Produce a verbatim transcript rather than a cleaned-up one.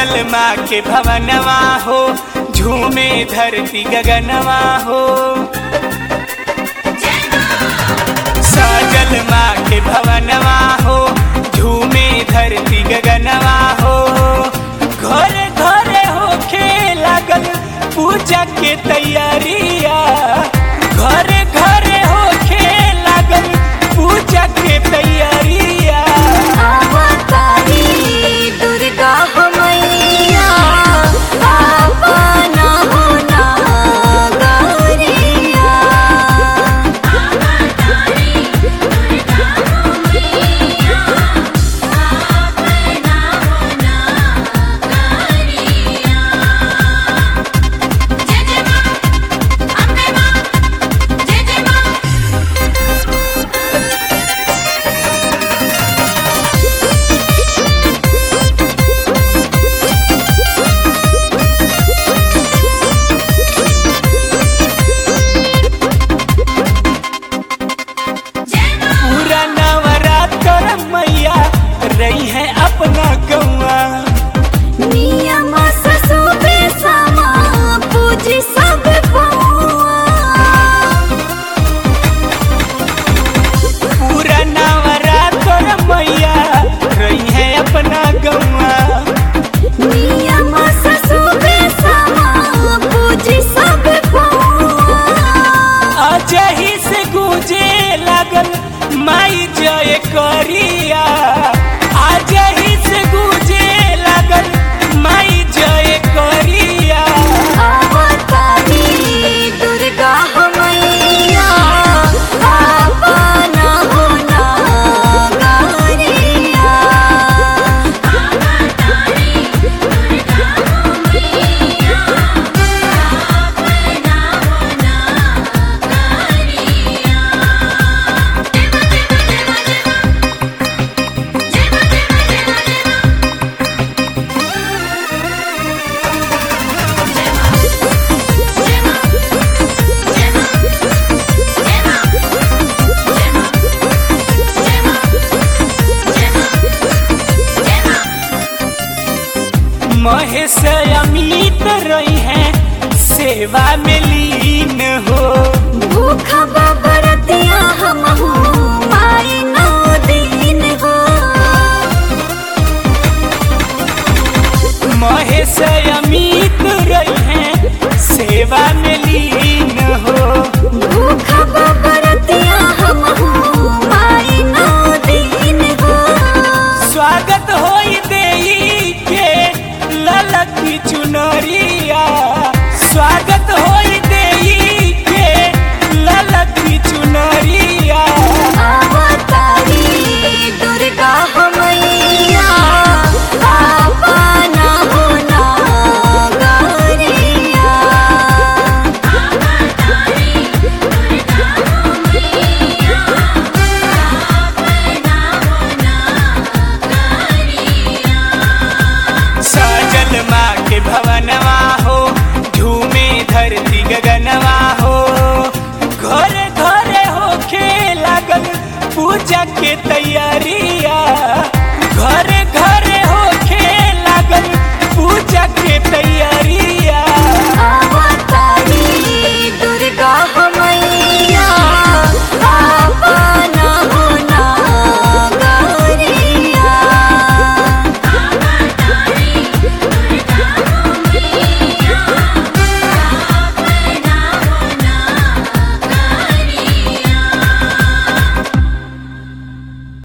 साजल माँ के भवनवा हो, झूमे धरती गगनवा हो। साजल माँ के भवनवा हो, झूमे धरती गगनवा हो। घरे घरे होखे लागल पूजा के तैयारिया, घरे घरे होखे लागल पूजा के तैयारिया। अवतारी दुर्गा हो मैया, पावन हो नागरिया। अवतारी दुर्गा हो मैया, पावन हो नागरिया। जय जय माँ, अम्बे माँ, जय जय माँ। पूरा नवरात्र मैया रही है अपना गौआ। नियम ससुबे समा पूजी सब पौआ। पूरा नवरात्र मैया रही है अपना गौआ। नियम ससुबे समा पूजी सब पौआ। अजही से गूंजे लागल माई जय करिया, अजही से गूंजे लागल माई जय करिया। अवतारी दुर्गा हो मैया, पावन हो नागरिया। अवतारी दुर्गा हो मैया, पावन हो नागरिया। महेश अमित रही है सेवा में लीन हो। भूखा बरतिया हमहू माई नौ दिन हो। महेश अमित रही है सेवा में लीन हो। भूखा बरतिया हमहू माई नौ दिन हो। स्वागत होई देई के ललकी चुनरिया, स्वागत होई देई के ललकी चुनरिया। अवतारी दुर्गा हो मैया, पावन हो नागरिया। अवतारी दुर्गा हो मैया, पावन हो नागरिया। साजल माँ के भवनवा हो, झूमे धरती गगनवा हो। घरे घरे होखे लागल पूजा के तैयारी।